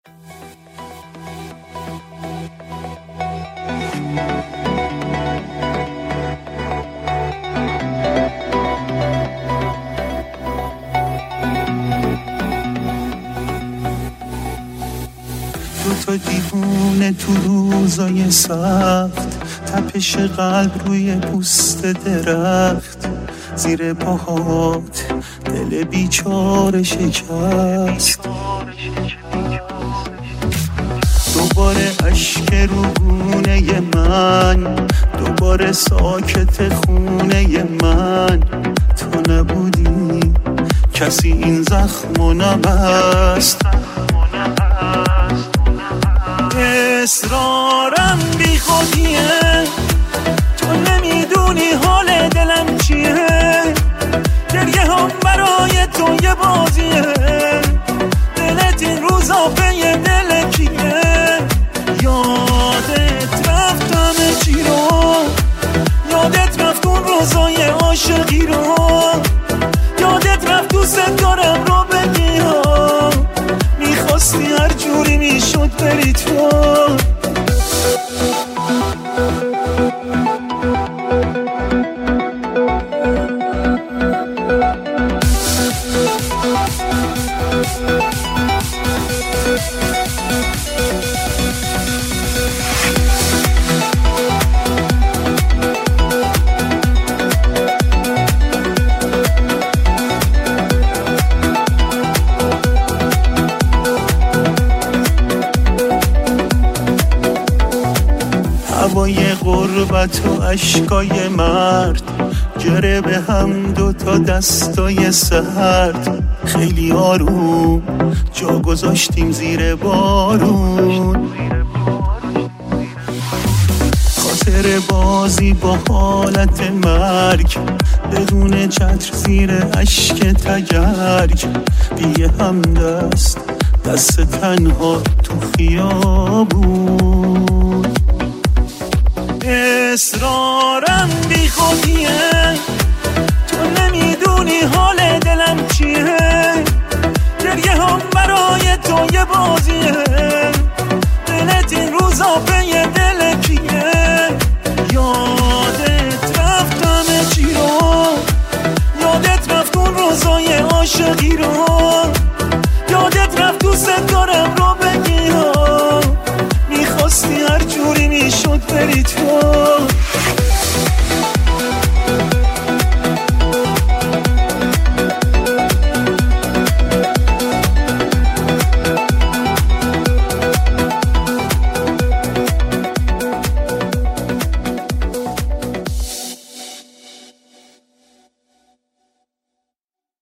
تو دیوونه تو روزای سخت، تپش قلب روی پوست درخت، زیر پاهات دل بیچاره شکست. دوباره اشک رو گونه من، دوباره ساکت خونه من. تو نبودی کسی این زخمو نبست. اصرارم بی خودیه، تو نمیدونی حال دلم چیه. گریه هم برای تو یه بازیه، دلت این روزا به دل کیه. یادت رفت همه چی رو، یادت رفت اون روزای عاشقی رو، یادت رفت دوست دارم رو بگی ها. میخواستی هر جوری میشد بری تو. هوای غربت و اشکای مرد، گره به هم دوتا دستای سرد. خیلی آروم جا گذاشتیم زیر بارون، خاطر بازی با حالت مرگ، بدون چتر زیر اشک تگرگ. بی هم دست تنها تو خیابون. اصرارم بی خودیه، تو نمیدونی حال دلم چیه. گریه هم برای